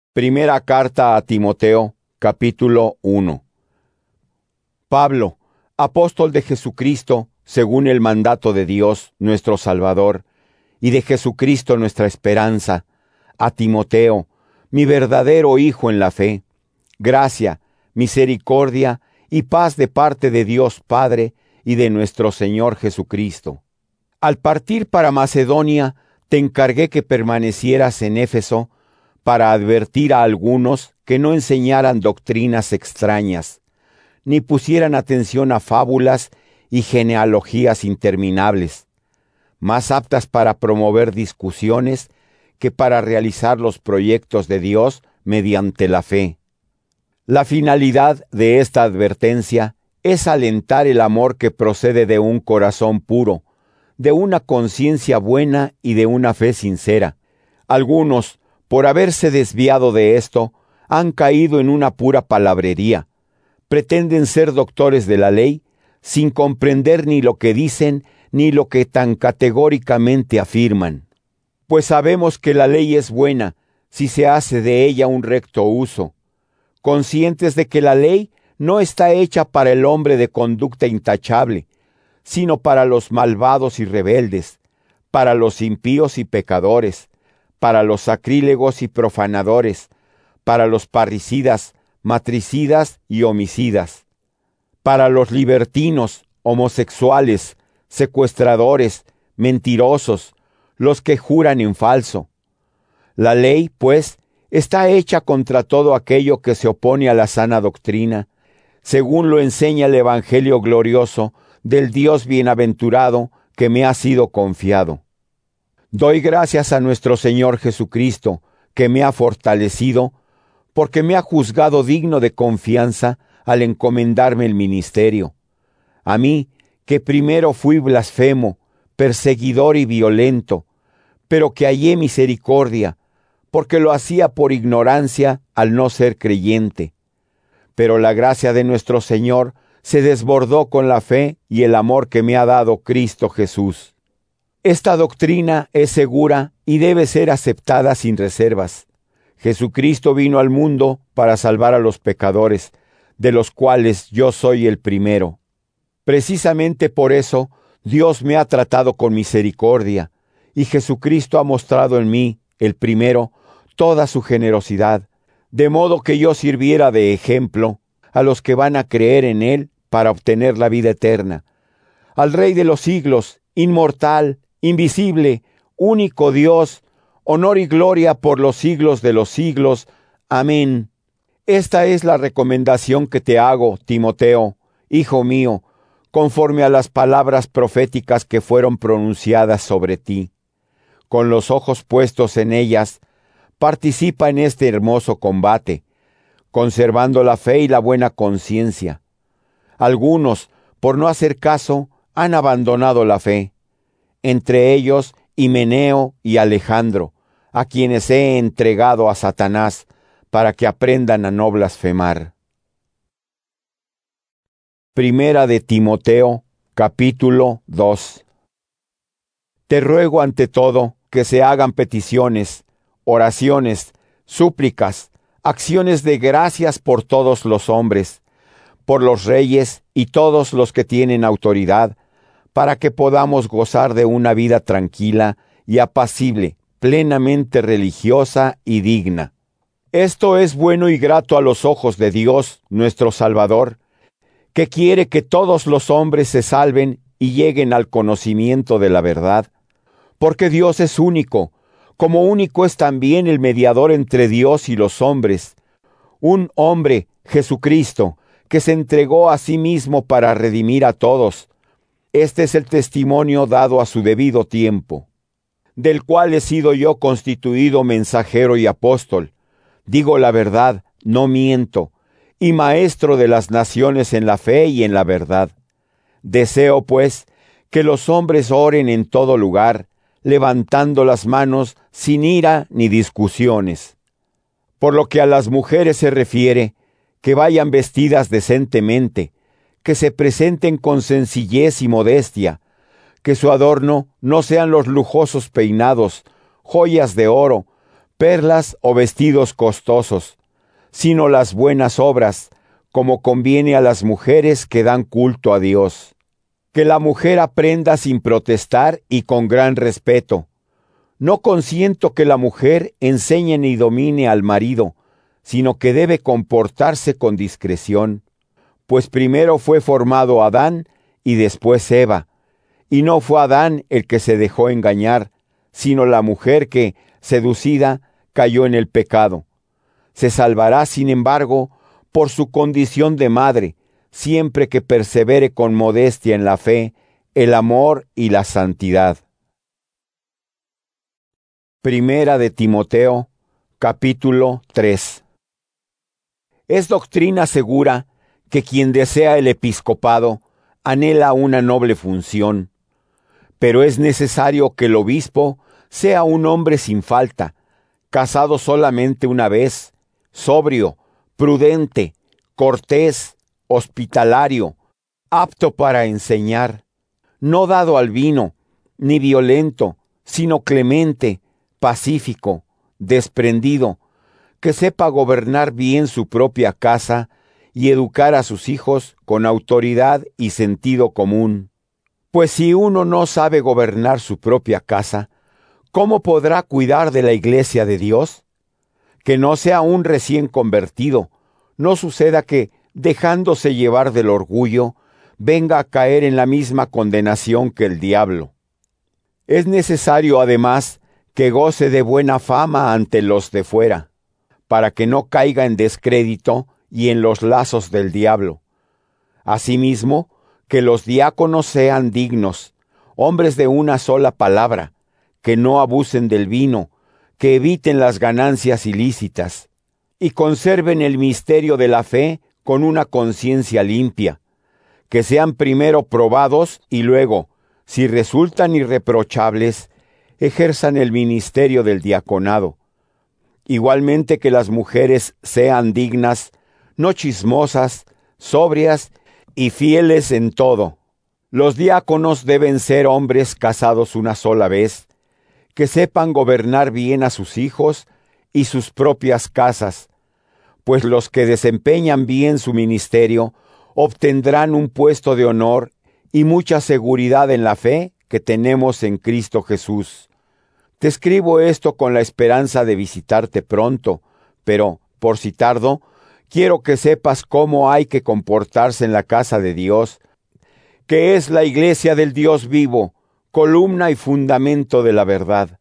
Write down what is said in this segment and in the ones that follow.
Primera carta a Timoteo, capítulo 1. Pablo, apóstol de Jesucristo, según el mandato de Dios, nuestro Salvador, y de Jesucristo nuestra esperanza, a Timoteo, mi verdadero hijo en la fe, gracia, misericordia y paz de parte de Dios Padre y de nuestro Señor Jesucristo. Al partir para Macedonia, te encargué que permanecieras en Éfeso, para advertir a algunos que no enseñaran doctrinas extrañas, ni pusieran atención a fábulas y genealogías interminables, más aptas para promover discusiones que para realizar los proyectos de Dios mediante la fe. La finalidad de esta advertencia es alentar el amor que procede de un corazón puro, de una conciencia buena y de una fe sincera. Algunos, por haberse desviado de esto, han caído en una pura palabrería. Pretenden ser doctores de la ley, sin comprender ni lo que dicen, ni lo que tan categóricamente afirman. Pues sabemos que la ley es buena, si se hace de ella un recto uso, conscientes de que la ley no está hecha para el hombre de conducta intachable, sino para los malvados y rebeldes, para los impíos y pecadores, para los sacrílegos y profanadores, para los parricidas, matricidas y homicidas, para los libertinos, homosexuales, secuestradores, mentirosos, los que juran en falso. La ley, pues, está hecha contra todo aquello que se opone a la sana doctrina, según lo enseña el Evangelio glorioso del Dios bienaventurado que me ha sido confiado. Doy gracias a nuestro Señor Jesucristo, que me ha fortalecido, porque me ha juzgado digno de confianza al encomendarme el ministerio. A mí, que primero fui blasfemo, perseguidor y violento, pero que hallé misericordia, porque lo hacía por ignorancia al no ser creyente. Pero la gracia de nuestro Señor se desbordó con la fe y el amor que me ha dado Cristo Jesús. Esta doctrina es segura y debe ser aceptada sin reservas. Jesucristo vino al mundo para salvar a los pecadores, de los cuales yo soy el primero. Precisamente por eso, Dios me ha tratado con misericordia, y Jesucristo ha mostrado en mí, el primero, toda su generosidad, de modo que yo sirviera de ejemplo a los que van a creer en Él para obtener la vida eterna. Al Rey de los siglos, inmortal, invisible, único Dios, honor y gloria por los siglos de los siglos. Amén. Esta es la recomendación que te hago, Timoteo, hijo mío, conforme a las palabras proféticas que fueron pronunciadas sobre ti. Con los ojos puestos en ellas, participa en este hermoso combate, conservando la fe y la buena conciencia. Algunos, por no hacer caso, han abandonado la fe, entre ellos Himeneo y Alejandro, a quienes he entregado a Satanás, para que aprendan a no blasfemar. Primera de Timoteo, capítulo 2. Te ruego ante todo que se hagan peticiones, oraciones, súplicas, acciones de gracias por todos los hombres, por los reyes y todos los que tienen autoridad, para que podamos gozar de una vida tranquila y apacible, plenamente religiosa y digna. Esto es bueno y grato a los ojos de Dios, nuestro Salvador, que quiere que todos los hombres se salven y lleguen al conocimiento de la verdad. Porque Dios es único, como único es también el mediador entre Dios y los hombres, un hombre, Jesucristo, que se entregó a sí mismo para redimir a todos. Este es el testimonio dado a su debido tiempo, del cual he sido yo constituido mensajero y apóstol. Digo la verdad, no miento, y maestro de las naciones en la fe y en la verdad. Deseo, pues, que los hombres oren en todo lugar, levantando las manos sin ira ni discusiones. Por lo que a las mujeres se refiere, que vayan vestidas decentemente, que se presenten con sencillez y modestia, que su adorno no sean los lujosos peinados, joyas de oro, perlas o vestidos costosos, sino las buenas obras, como conviene a las mujeres que dan culto a Dios. Que la mujer aprenda sin protestar y con gran respeto. No consiento que la mujer enseñe ni domine al marido, sino que debe comportarse con discreción, pues primero fue formado Adán y después Eva, y no fue Adán el que se dejó engañar, sino la mujer que, seducida, cayó en el pecado. Se salvará, sin embargo, por su condición de madre, siempre que persevere con modestia en la fe, el amor y la santidad. Primera de Timoteo, capítulo 3. Es doctrina segura que quien desea el episcopado anhela una noble función, pero es necesario que el obispo sea un hombre sin falta, casado solamente una vez, sobrio, prudente, cortés, hospitalario, apto para enseñar, no dado al vino, ni violento, sino clemente, pacífico, desprendido, que sepa gobernar bien su propia casa y educar a sus hijos con autoridad y sentido común. Pues si uno no sabe gobernar su propia casa, ¿cómo podrá cuidar de la iglesia de Dios? Que no sea un recién convertido, no suceda que, dejándose llevar del orgullo, venga a caer en la misma condenación que el diablo. Es necesario, además, que goce de buena fama ante los de fuera, para que no caiga en descrédito y en los lazos del diablo. Asimismo, que los diáconos sean dignos, hombres de una sola palabra, que no abusen del vino, que eviten las ganancias ilícitas, y conserven el misterio de la fe con una conciencia limpia, que sean primero probados y luego, si resultan irreprochables, ejerzan el ministerio del diaconado. Igualmente que las mujeres sean dignas, no chismosas, sobrias y fieles en todo. Los diáconos deben ser hombres casados una sola vez, que sepan gobernar bien a sus hijos y sus propias casas, pues los que desempeñan bien su ministerio obtendrán un puesto de honor y mucha seguridad en la fe que tenemos en Cristo Jesús. Te escribo esto con la esperanza de visitarte pronto, pero, por si tardo, quiero que sepas cómo hay que comportarse en la casa de Dios, que es la iglesia del Dios vivo, columna y fundamento de la verdad.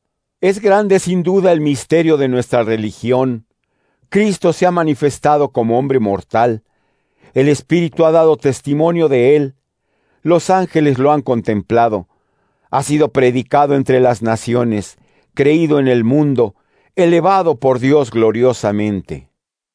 Es grande sin duda el misterio de nuestra religión. Cristo se ha manifestado como hombre mortal. El Espíritu ha dado testimonio de él. Los ángeles lo han contemplado. Ha sido predicado entre las naciones, creído en el mundo, elevado por Dios gloriosamente.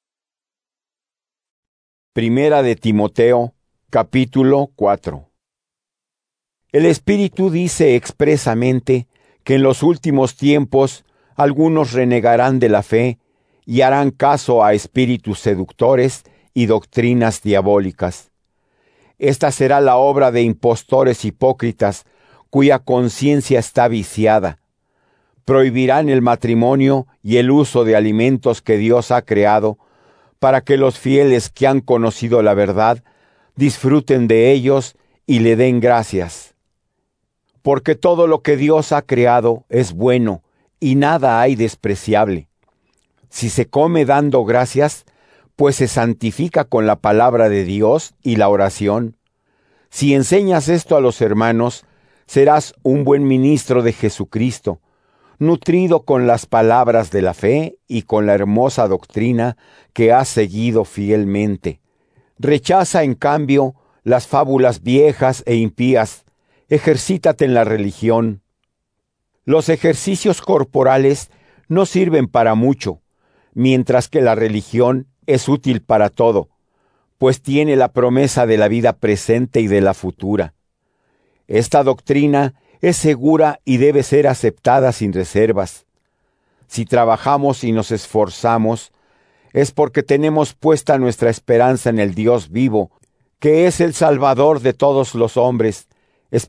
Primera de Timoteo, capítulo 4. El Espíritu dice expresamente que en los últimos tiempos algunos renegarán de la fe y harán caso a espíritus seductores y doctrinas diabólicas. Esta será la obra de impostores hipócritas cuya conciencia está viciada. Prohibirán el matrimonio y el uso de alimentos que Dios ha creado para que los fieles que han conocido la verdad disfruten de ellos y le den gracias. Porque todo lo que Dios ha creado es bueno y nada hay despreciable. Si se come dando gracias, pues se santifica con la palabra de Dios y la oración. Si enseñas esto a los hermanos, serás un buen ministro de Jesucristo, nutrido con las palabras de la fe y con la hermosa doctrina que has seguido fielmente. Rechaza, en cambio, las fábulas viejas e impías. Ejercítate en la religión. Los ejercicios corporales no sirven para mucho, mientras que la religión es útil para todo, pues tiene la promesa de la vida presente y de la futura. Esta doctrina es segura y debe ser aceptada sin reservas. Si trabajamos y nos esforzamos, es porque tenemos puesta nuestra esperanza en el Dios vivo, que es el Salvador de todos los hombres,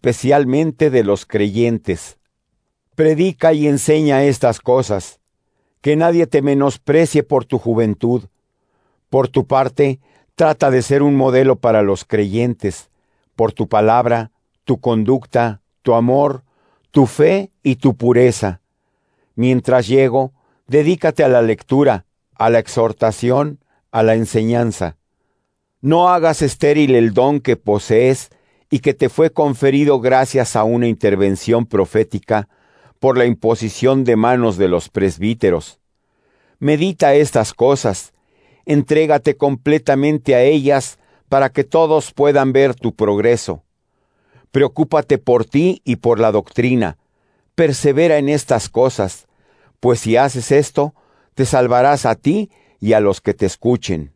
especialmente de los creyentes. Predica y enseña estas cosas. que nadie te menosprecie por tu juventud. Por tu parte, trata de ser un modelo para los creyentes, por tu palabra, tu conducta, tu amor, tu fe y tu pureza. Mientras llego, dedícate a la lectura, a la exhortación, a la enseñanza. No hagas estéril el don que posees y que te fue conferido gracias a una intervención profética por la imposición de manos de los presbíteros. Medita estas cosas, entrégate completamente a ellas para que todos puedan ver tu progreso. Preocúpate por ti y por la doctrina, persevera en estas cosas, pues si haces esto, te salvarás a ti y a los que te escuchen.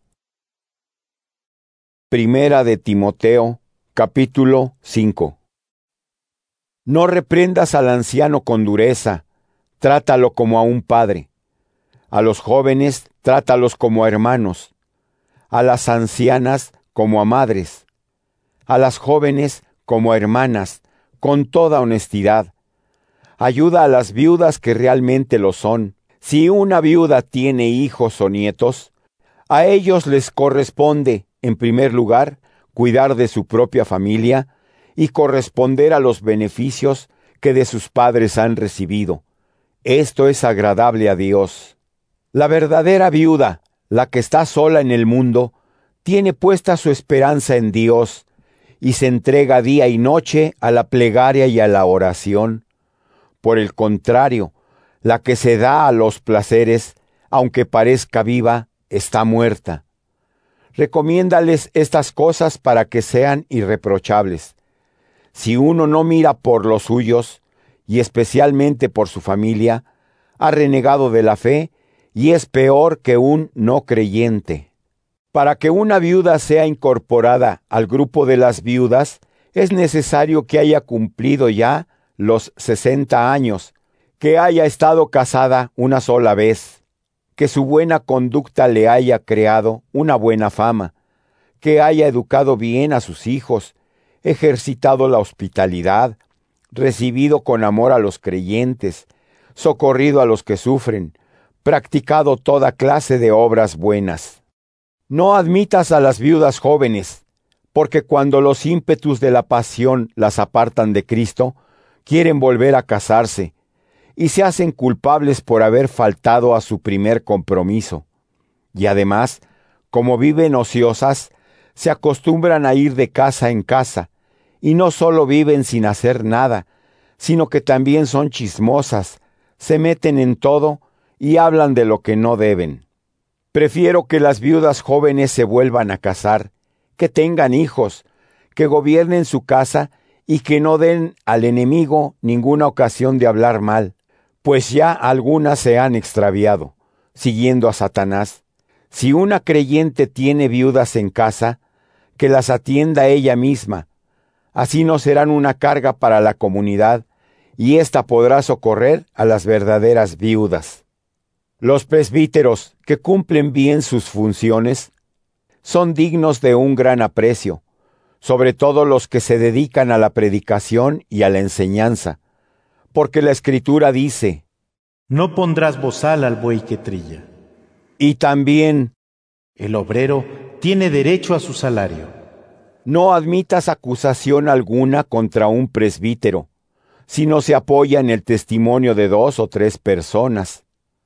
Primera de Timoteo, capítulo 5. No reprendas al anciano con dureza, trátalo como a un padre. A los jóvenes, trátalos como a hermanos. A las ancianas, como a madres. A las jóvenes, como a hermanas, con toda honestidad. Ayuda a las viudas que realmente lo son. Si una viuda tiene hijos o nietos, a ellos les corresponde, en primer lugar, cuidar de su propia familia y corresponder a los beneficios que de sus padres han recibido. Esto es agradable a Dios. La verdadera viuda, la que está sola en el mundo, tiene puesta su esperanza en Dios y se entrega día y noche a la plegaria y a la oración. Por el contrario, la que se da a los placeres, aunque parezca viva, está muerta. Recomiéndales estas cosas para que sean irreprochables. Si uno no mira por los suyos, y especialmente por su familia, ha renegado de la fe y es peor que un no creyente. Para que una viuda sea incorporada al grupo de las viudas, es necesario que haya cumplido ya los 60 años, que haya estado casada una sola vez, que su buena conducta le haya creado una buena fama, que haya educado bien a sus hijos, ejercitado la hospitalidad, recibido con amor a los creyentes, socorrido a los que sufren, practicado toda clase de obras buenas. No admitas a las viudas jóvenes, porque cuando los ímpetus de la pasión las apartan de Cristo, quieren volver a casarse, y se hacen culpables por haber faltado a su primer compromiso. Y además, como viven ociosas, se acostumbran a ir de casa en casa, y no solo viven sin hacer nada, sino que también son chismosas, se meten en todo y hablan de lo que no deben. Prefiero que las viudas jóvenes se vuelvan a casar, que tengan hijos, que gobiernen su casa y que no den al enemigo ninguna ocasión de hablar mal, pues ya algunas se han extraviado, siguiendo a Satanás. Si una creyente tiene viudas en casa, que las atienda ella misma. Así no serán una carga para la comunidad, y ésta podrá socorrer a las verdaderas viudas. Los presbíteros, que cumplen bien sus funciones, son dignos de un gran aprecio, sobre todo los que se dedican a la predicación y a la enseñanza, porque la Escritura dice: No pondrás bozal al buey que trilla. Y también: El obrero tiene derecho a su salario. No admitas acusación alguna contra un presbítero, si no se apoya en el testimonio de 2 o 3 personas.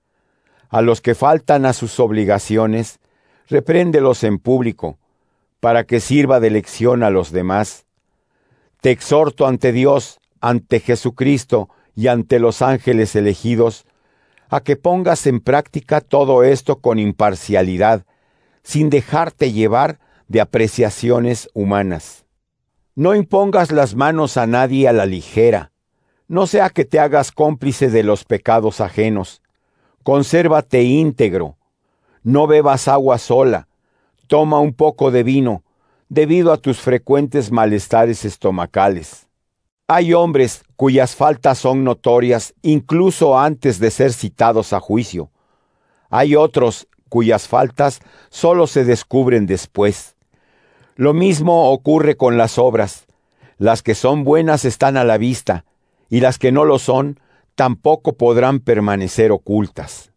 A los que faltan a sus obligaciones, repréndelos en público, para que sirva de lección a los demás. Te exhorto ante Dios, ante Jesucristo y ante los ángeles elegidos, a que pongas en práctica todo esto con imparcialidad, sin dejarte llevar de apreciaciones humanas. No impongas las manos a nadie a la ligera, no sea que te hagas cómplice de los pecados ajenos. Consérvate íntegro, no bebas agua sola, toma un poco de vino, debido a tus frecuentes malestares estomacales. Hay hombres cuyas faltas son notorias incluso antes de ser citados a juicio. Hay otros cuyas faltas solo se descubren después. Lo mismo ocurre con las obras. Las que son buenas están a la vista, y las que no lo son tampoco podrán permanecer ocultas.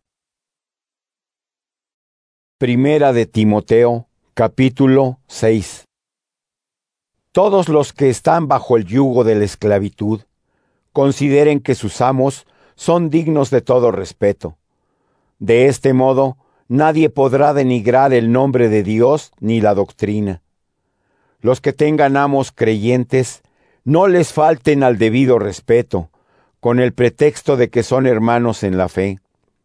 Primera de Timoteo, capítulo 6. Todos los que están bajo el yugo de la esclavitud, consideren que sus amos son dignos de todo respeto. De este modo, nadie podrá denigrar el nombre de Dios ni la doctrina. Los que tengan amos creyentes, no les falten al debido respeto, con el pretexto de que son hermanos en la fe.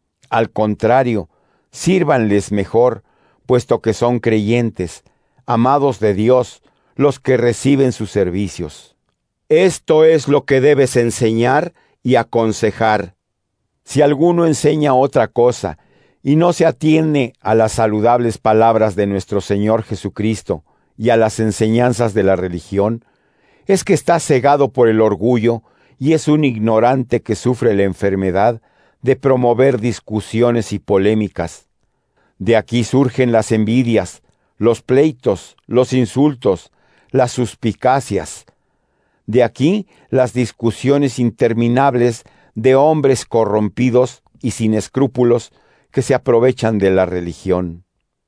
Al contrario, sírvanles mejor, puesto que son creyentes, amados de Dios, los que reciben sus servicios. Esto es lo que debes enseñar y aconsejar. Si alguno enseña otra cosa y no se atiene a las saludables palabras de nuestro Señor Jesucristo y a las enseñanzas de la religión, es que está cegado por el orgullo y es un ignorante que sufre la enfermedad de promover discusiones y polémicas. De aquí surgen las envidias, los pleitos, los insultos, las suspicacias. De aquí las discusiones interminables de hombres corrompidos y sin escrúpulos que se aprovechan de la religión.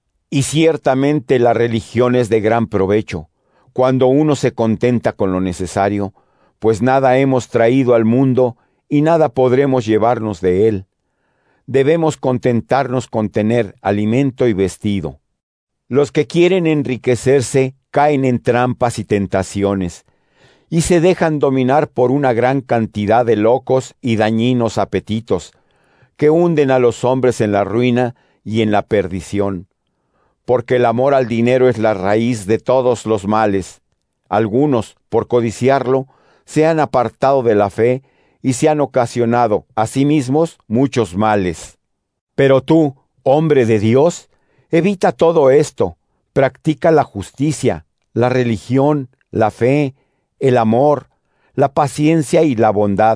Y ciertamente la religión es de gran provecho, cuando uno se contenta con lo necesario, pues nada hemos traído al mundo y nada podremos llevarnos de él. Debemos contentarnos con tener alimento y vestido. Los que quieren enriquecerse caen en trampas y tentaciones, y se dejan dominar por una gran cantidad de locos y dañinos apetitos, que hunden a los hombres en la ruina y en la perdición. Porque el amor al dinero es la raíz de todos los males. Algunos, por codiciarlo, se han apartado de la fe y se han ocasionado a sí mismos muchos males. Pero tú, hombre de Dios, evita todo esto, practica la justicia, la religión, la fe, el amor, la paciencia y la bondad.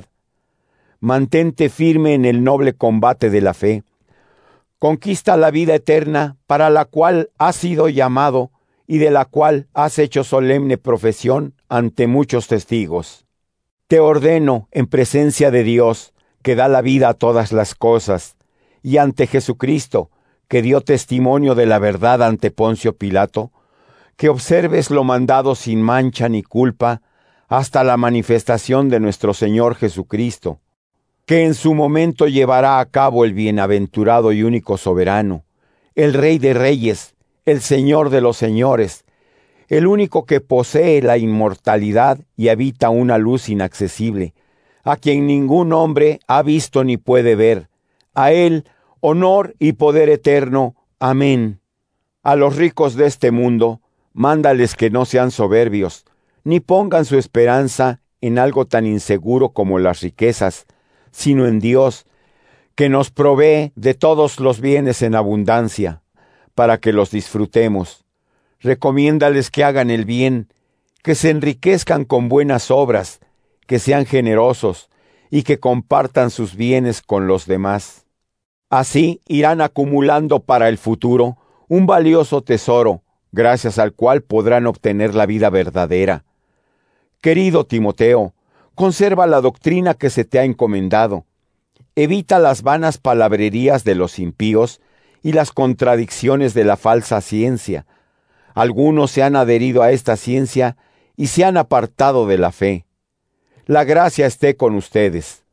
Mantente firme en el noble combate de la fe. Conquista la vida eterna para la cual has sido llamado y de la cual has hecho solemne profesión ante muchos testigos. Te ordeno en presencia de Dios, que da la vida a todas las cosas, y ante Jesucristo, que dio testimonio de la verdad ante Poncio Pilato, que observes lo mandado sin mancha ni culpa hasta la manifestación de nuestro Señor Jesucristo, que en su momento llevará a cabo el bienaventurado y único soberano, el Rey de Reyes, el Señor de los Señores, el único que posee la inmortalidad y habita una luz inaccesible, a quien ningún hombre ha visto ni puede ver. A él, honor y poder eterno. Amén. A los ricos de este mundo, mándales que no sean soberbios, ni pongan su esperanza en algo tan inseguro como las riquezas, sino en Dios, que nos provee de todos los bienes en abundancia, para que los disfrutemos. Recomiéndales que hagan el bien, que se enriquezcan con buenas obras, que sean generosos y que compartan sus bienes con los demás. Así irán acumulando para el futuro un valioso tesoro, gracias al cual podrán obtener la vida verdadera. Querido Timoteo, conserva la doctrina que se te ha encomendado. Evita las vanas palabrerías de los impíos y las contradicciones de la falsa ciencia. Algunos se han adherido a esta ciencia y se han apartado de la fe. La gracia esté con ustedes.